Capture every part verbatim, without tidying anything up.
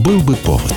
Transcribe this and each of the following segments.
Был бы повод.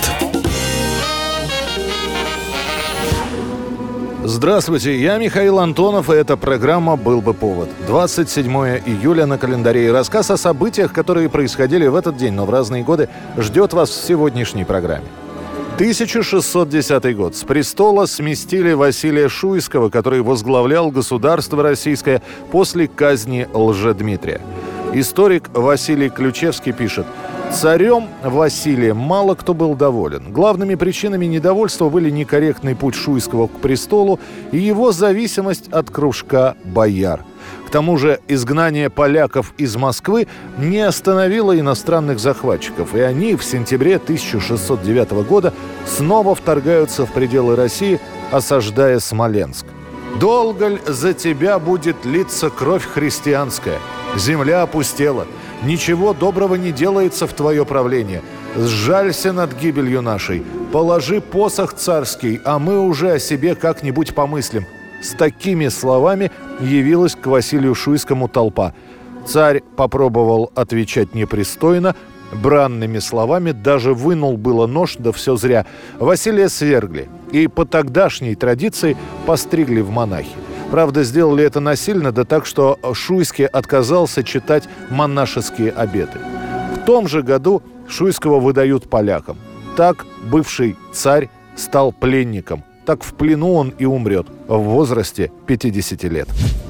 Здравствуйте, я Михаил Антонов, и эта программа «Был бы повод». двадцать седьмое июля на календаре, и рассказ о событиях, которые происходили в этот день, но в разные годы, ждет вас в сегодняшней программе. тысяча шестьсот десятый год. С престола сместили Василия Шуйского, который возглавлял государство российское после казни Лжедмитрия. Историк Василий Ключевский пишет: «Царем Василием мало кто был доволен. Главными причинами недовольства были некорректный путь Шуйского к престолу и его зависимость от кружка бояр. К тому же изгнание поляков из Москвы не остановило иностранных захватчиков, и они в сентябре тысяча шестьсот девятого года снова вторгаются в пределы России, осаждая Смоленск. «Долго ль за тебя будет литься кровь христианская? Земля опустела. Ничего доброго не делается в твое правление. Сжалься над гибелью нашей. Положи посох царский, а мы уже о себе как-нибудь помыслим». С такими словами явилась к Василию Шуйскому толпа. Царь попробовал отвечать непристойно, бранными словами, даже вынул было нож, да все зря. Василия свергли и по тогдашней традиции постригли в монахи. Правда, сделали это насильно, да так, что Шуйский отказался читать монашеские обеты. В том же году Шуйского выдают полякам. Так бывший царь стал пленником. Так в плену он и умрет в возрасте пятидесяти лет.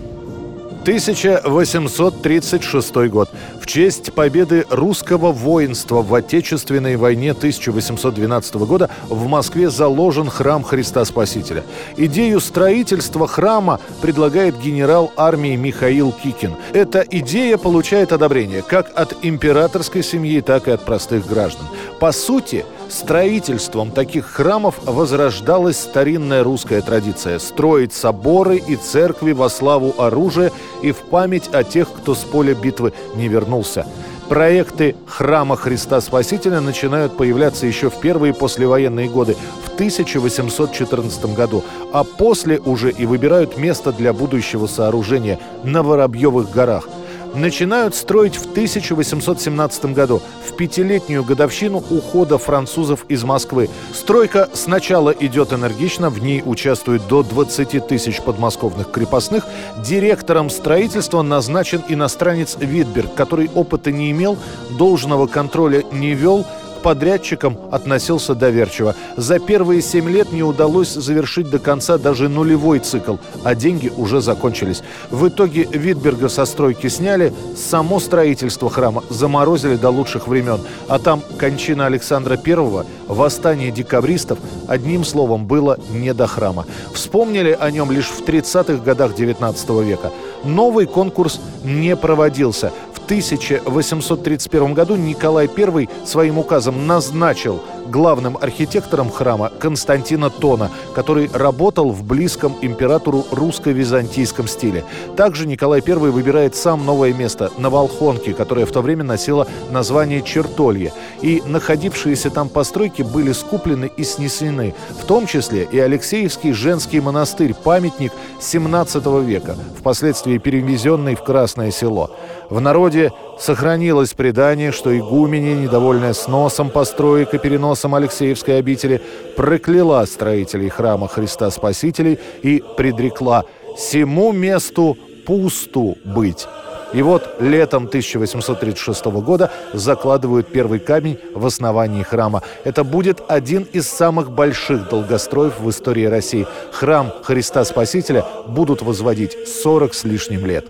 тысяча восемьсот тридцать шестой год. В честь победы русского воинства в Отечественной войне тысяча восемьсот двенадцатого года в Москве заложен храм Христа Спасителя. Идею строительства храма предлагает генерал армии Михаил Кикин. Эта идея получает одобрение как от императорской семьи, так и от простых граждан. По сути, строительством таких храмов возрождалась старинная русская традиция – строить соборы и церкви во славу оружия и в память о тех, кто с поля битвы не вернулся. Проекты храма Христа Спасителя начинают появляться еще в первые послевоенные годы, в тысяча восемьсот четырнадцатом году, а после уже и выбирают место для будущего сооружения на Воробьевых горах. Начинают строить в тысяча восемьсот семнадцатом году, в пятилетнюю годовщину ухода французов из Москвы. Стройка сначала идет энергично, в ней участвует до двадцати тысяч подмосковных крепостных. Директором строительства назначен иностранец Витберг, который опыта не имел, должного контроля не вел, к подрядчикам относился доверчиво. За первые семь лет не удалось завершить до конца даже нулевой цикл, а деньги уже закончились. В итоге Витберга со стройки сняли, само строительство храма заморозили до лучших времен. А там кончина Александра Первого, восстание декабристов, одним словом, было не до храма. Вспомнили о нем лишь в тридцатых годах девятнадцатого века. Новый конкурс не проводился. В тысяча восемьсот тридцать первом году Николай Первый своим указом назначил главным архитектором храма Константина Тона, который работал в близком императору русско-византийском стиле. Также Николай Первый выбирает сам новое место на Волхонке, которое в то время носило название Чертолье. И находившиеся там постройки были скуплены и снесены, в том числе и Алексеевский женский монастырь, памятник семнадцатого века, впоследствии перевезенный в Красное Село. В народе сохранилось предание, что игуменья, недовольная сносом построек и переносом Алексеевской обители, прокляла строителей храма Христа Спасителя и предрекла «сему месту пусту быть». И вот летом тысяча восемьсот тридцать шестого года закладывают первый камень в основании храма. Это будет один из самых больших долгостроев в истории России. Храм Христа Спасителя будут возводить сорок с лишним лет.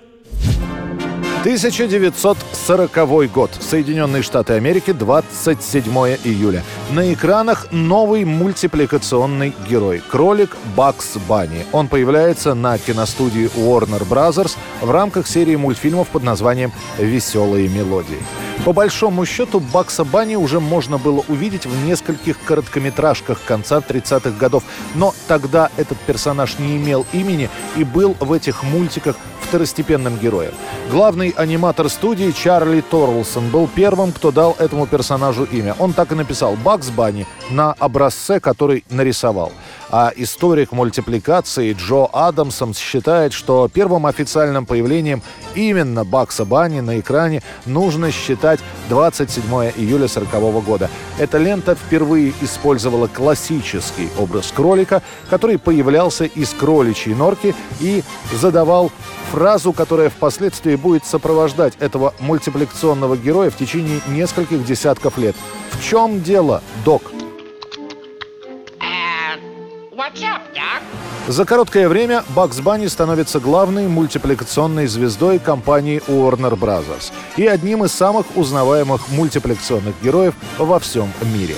тысяча девятьсот сороковой год. Соединенные Штаты Америки, двадцать седьмое июля. На экранах новый мультипликационный герой – кролик Бакс Банни. Он появляется на киностудии Warner Brothers в рамках серии мультфильмов под названием «Веселые мелодии». По большому счету, Бакса Банни уже можно было увидеть в нескольких короткометражках конца тридцатых годов, но тогда этот персонаж не имел имени и был в этих мультиках второстепенным героем. Главный аниматор студии Чарли Торлсон был первым, кто дал этому персонажу имя. Он так и написал: «Бакс Бакс Банни на образце, который нарисовал. А историк мультипликации Джо Адамсон считает, что первым официальным появлением именно Бакса Банни на экране нужно считать двадцать седьмое июля сорокового года. Эта лента впервые использовала классический образ кролика, который появлялся из кроличьей норки и задавал фразу, которая впоследствии будет сопровождать этого мультипликационного героя в течение нескольких десятков лет. В чем дело, док? За короткое время Бакс Банни становится главной мультипликационной звездой компании Warner Brothers и одним из самых узнаваемых мультипликационных героев во всем мире.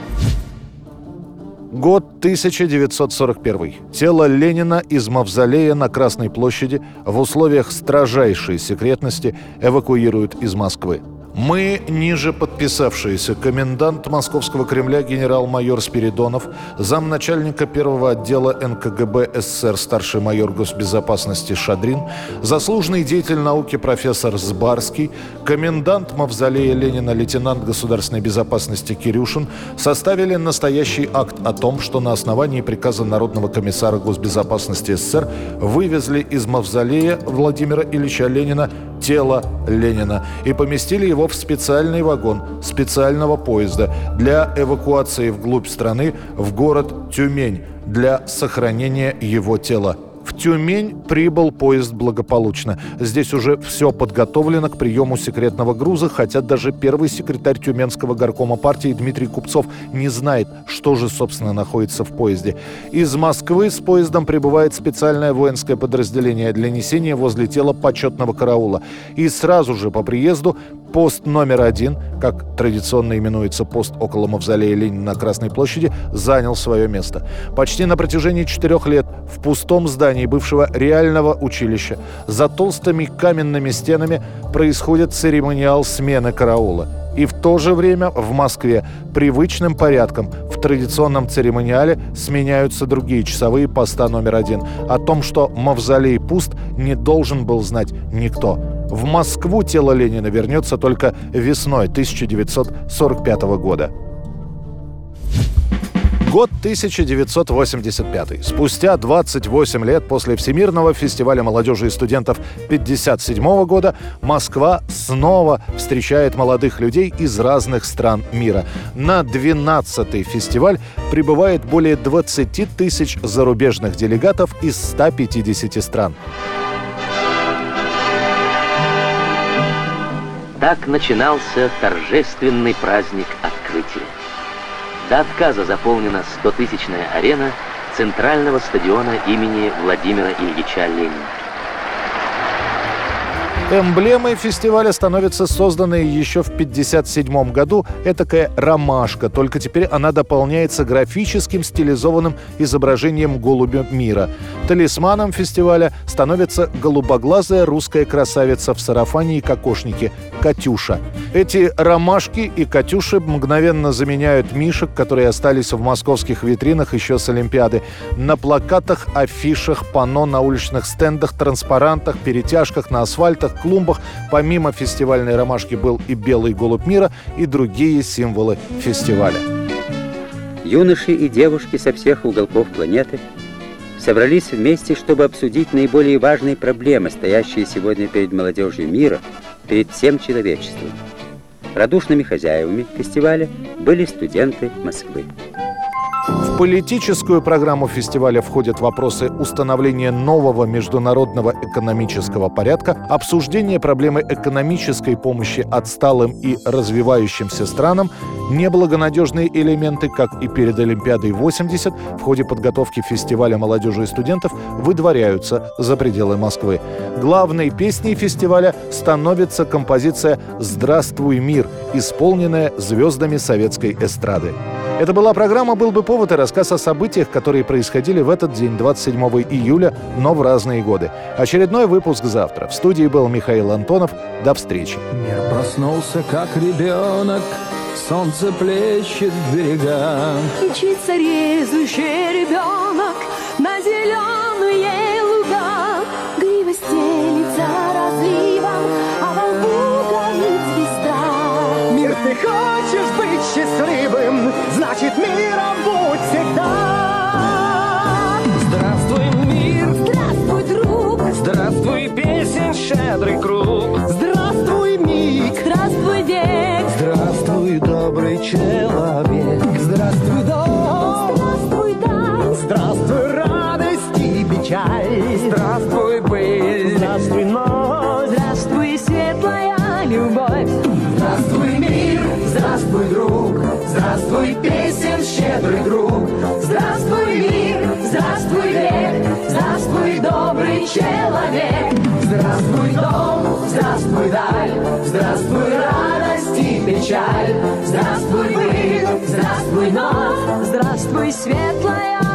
Год тысяча девятьсот сорок первый. Тело Ленина из мавзолея на Красной площади в условиях строжайшей секретности эвакуируют из Москвы. Мы, ниже подписавшиеся, комендант Московского Кремля генерал-майор Спиридонов, замначальника первого отдела эн ка гэ бэ эс эс эс эр старший майор госбезопасности Шадрин, заслуженный деятель науки профессор Сбарский, комендант мавзолея Ленина лейтенант государственной безопасности Кирюшин составили настоящий акт о том, что на основании приказа Народного комиссара госбезопасности эс эс эс эр вывезли из мавзолея Владимира Ильича Ленина тело Ленина и поместили его в специальный вагон специального поезда для эвакуации вглубь страны в город Тюмень для сохранения его тела. В Тюмень прибыл поезд благополучно. Здесь уже все подготовлено к приему секретного груза, хотя даже первый секретарь Тюменского горкома партии Дмитрий Купцов не знает, что же, собственно, находится в поезде. Из Москвы с поездом прибывает специальное воинское подразделение для несения возле тела почетного караула. И сразу же по приезду пост номер один, как традиционно именуется пост около мавзолея Ленина на Красной площади, занял свое место. Почти на протяжении четырех лет в пустом здании бывшего реального училища за толстыми каменными стенами происходит церемониал смены караула. И в то же время в Москве привычным порядком в традиционном церемониале сменяются другие часовые поста номер один. О том, что мавзолей пуст, не должен был знать никто. В Москву тело Ленина вернется только весной тысяча девятьсот сорок пятого года. Год тысяча девятьсот восемьдесят пятый. Спустя двадцать восемь лет после Всемирного фестиваля молодежи и студентов пятьдесят седьмого года Москва снова встречает молодых людей из разных стран мира. На двенадцатый фестиваль прибывает более двадцати тысяч зарубежных делегатов из ста пятидесяти стран. Так начинался торжественный праздник открытия. До отказа заполнена стотысячная арена центрального стадиона имени Владимира Ильича Ленина. Эмблемой фестиваля становится созданная еще в пятьдесят седьмом году этакая ромашка, только теперь она дополняется графическим стилизованным изображением голубя мира. Талисманом фестиваля становится голубоглазая русская красавица в сарафане и кокошнике Катюша. Эти ромашки и Катюши мгновенно заменяют мишек, которые остались в московских витринах еще с Олимпиады. На плакатах, афишах, панно, на уличных стендах, транспарантах, перетяжках, на асфальтах, клумбах помимо фестивальной ромашки был и белый голубь мира, и другие символы фестиваля. Юноши и девушки со всех уголков планеты собрались вместе, чтобы обсудить наиболее важные проблемы, стоящие сегодня перед молодежью мира, перед всем человечеством. Радушными хозяевами фестиваля были студенты Москвы. В политическую программу фестиваля входят вопросы установления нового международного экономического порядка, обсуждение проблемы экономической помощи отсталым и развивающимся странам, неблагонадежные элементы, как и перед Олимпиадой восемьдесят, в ходе подготовки фестиваля молодежи и студентов выдворяются за пределы Москвы. Главной песней фестиваля становится композиция «Здравствуй, мир», исполненная звездами советской эстрады. Это была программа «Был бы повод» и рассказ о событиях, которые происходили в этот день, двадцать седьмого июля, но в разные годы. Очередной выпуск завтра. В студии был Михаил Антонов. До встречи. Мир проснулся, как ребенок, солнце плещет в берегах. Мчится резвущий ребенок на зеленые луга. Грива стелится разливом, а во лбу горит звезда. Мир ты хочешь быть счастливым, значит миром будь всегда. Здравствуй, мир! Здравствуй, друг! Здравствуй, песен щедрый круг! Здравствуй, миг! Здравствуй, век! Здравствуй, добрый человек! Здравствуй, дом! Здравствуй, даль! Здравствуй, радость и печаль! Здравствуй, быль! Здравствуй, ночь! Здравствуй, светлая любовь! Здравствуй, мир! Здравствуй, друг! Здравствуй, песен щедрый друг! Здравствуй, мир! Здравствуй, век! Здравствуй, добрый человек! Здравствуй, дом! Здравствуй, даль! Здравствуй, радость и печаль! Здравствуй, быль! Здравствуй, ночь! Здравствуй, светлая